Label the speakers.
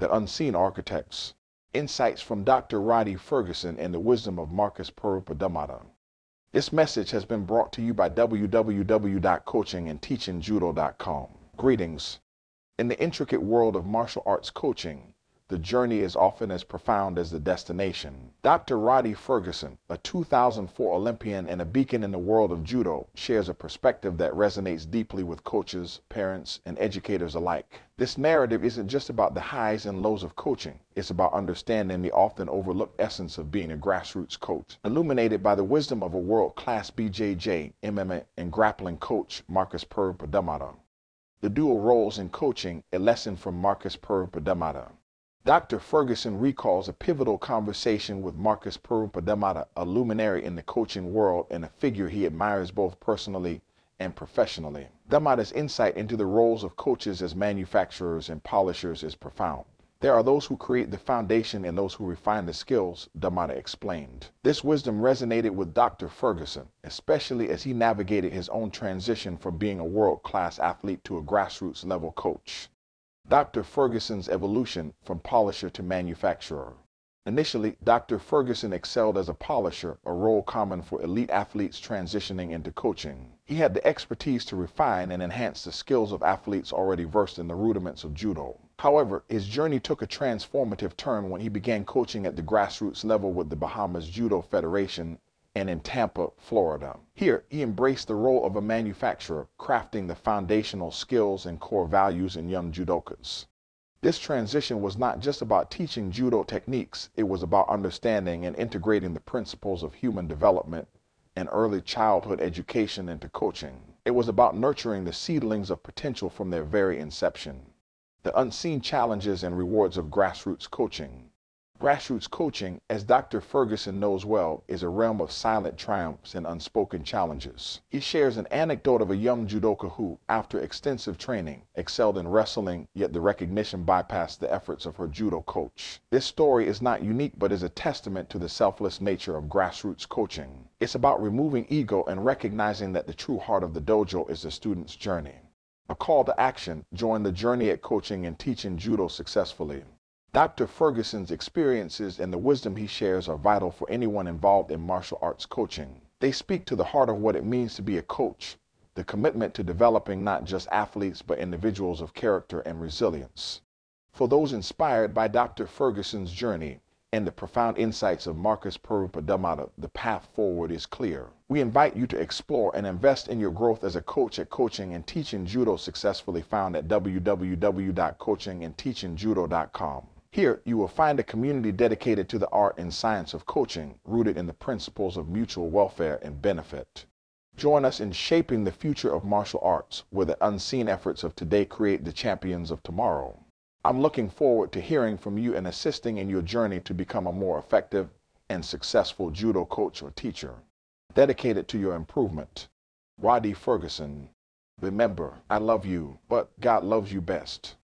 Speaker 1: The Unseen Architects. Insights from Dr. Roddy Ferguson and the wisdom of Marcus Purupadammata. This message has been brought to you by www.coachingandteachingjudo.com. Greetings. In the intricate world of martial arts coaching, the journey is often as profound as the destination. Dr. Roddy Ferguson, a 2004 Olympian and a beacon in the world of judo, shares a perspective that resonates deeply with coaches, parents, and educators alike. This narrative isn't just about the highs and lows of coaching. It's about understanding the often overlooked essence of being a grassroots coach, illuminated by the wisdom of a world-class BJJ, MMA, and grappling coach, Marcus Purupadammata. The dual roles in coaching, a lesson from Marcus Purupadammata. Dr. Ferguson recalls a pivotal conversation with Marcus Purupadammata, a luminary in the coaching world and a figure he admires both personally and professionally. Dammata's insight into the roles of coaches as manufacturers and polishers is profound. There are those who create the foundation and those who refine the skills, Dammata explained. This wisdom resonated with Dr. Ferguson, especially as he navigated his own transition from being a world-class athlete to a grassroots-level coach. Dr. Ferguson's evolution from polisher to manufacturer. Initially, Dr. Ferguson excelled as a polisher, a role common for elite athletes transitioning into coaching. He had the expertise to refine and enhance the skills of athletes already versed in the rudiments of judo. However, his journey took a transformative turn when he began coaching at the grassroots level with the Bahamas Judo Federation and in Tampa, Florida. Here, he embraced the role of a manufacturer, crafting the foundational skills and core values in young judokas. This transition was not just about teaching judo techniques, it was about understanding and integrating the principles of human development and early childhood education into coaching. It was about nurturing the seedlings of potential from their very inception. The unseen challenges and rewards of grassroots coaching. Grassroots coaching, as Dr. Ferguson knows well, is a realm of silent triumphs and unspoken challenges. He shares an anecdote of a young judoka who, after extensive training, excelled in wrestling, yet the recognition bypassed the efforts of her judo coach. This story is not unique but is a testament to the selfless nature of grassroots coaching. It's about removing ego and recognizing that the true heart of the dojo is the student's journey. A call to action: join the journey at Coaching and Teaching Judo Successfully. Dr. Ferguson's experiences and the wisdom he shares are vital for anyone involved in martial arts coaching. They speak to the heart of what it means to be a coach, the commitment to developing not just athletes but individuals of character and resilience. For those inspired by Dr. Ferguson's journey and the profound insights of Marcus Purupadammata, the path forward is clear. We invite you to explore and invest in your growth as a coach at Coaching and Teaching Judo Successfully, found at www.coachingandteachingjudo.com. Here, you will find a community dedicated to the art and science of coaching, rooted in the principles of mutual welfare and benefit. Join us in shaping the future of martial arts, where the unseen efforts of today create the champions of tomorrow. I'm looking forward to hearing from you and assisting in your journey to become a more effective and successful judo coach or teacher, dedicated to your improvement. Roddy Ferguson. Remember, I love you, but God loves you best.